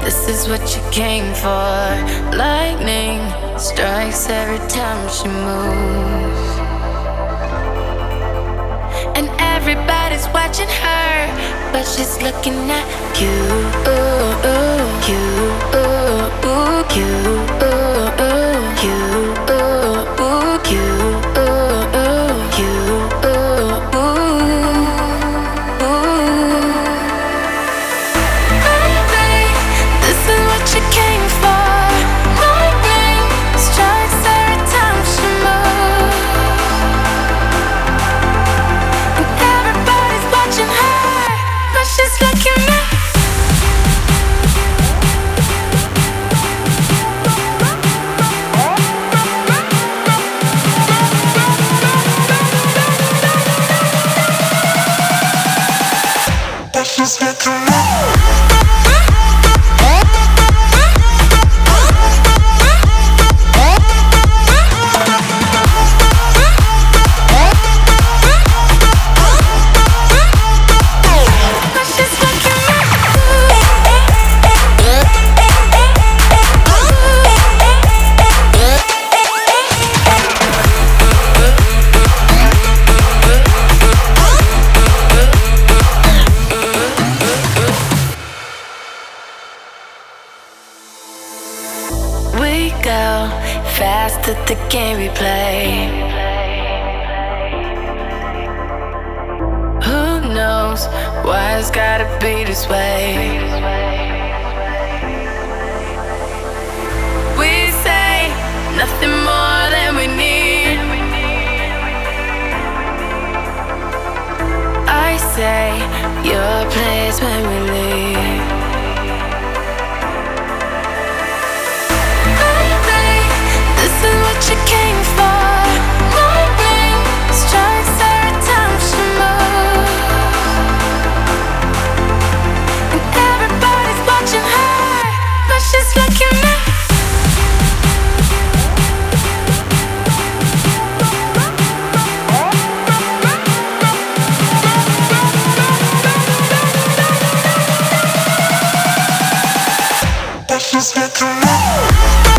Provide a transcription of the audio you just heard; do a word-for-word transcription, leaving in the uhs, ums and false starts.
This is what you came for. Lightning strikes every time she moves, and everybody's watching her, but she's looking at you, you, you, you, just look around. We go fast that the game we play. Who knows why it's gotta be this way? We say nothing more than we need. I say your place when we leave. You came for. Lightning strikes every time she moves, and everybody's watching her, but she's looking at. But she's looking at.